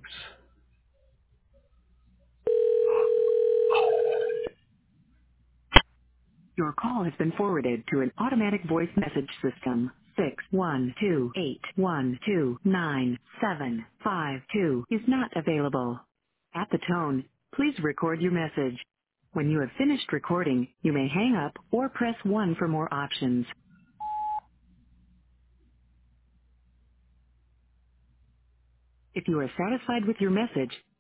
Your call has been forwarded to an automatic voice message system. 61281299752 is not available. At the tone, please record your message. When you have finished recording, you may hang up or press 1 for more options. If you are satisfied with your message,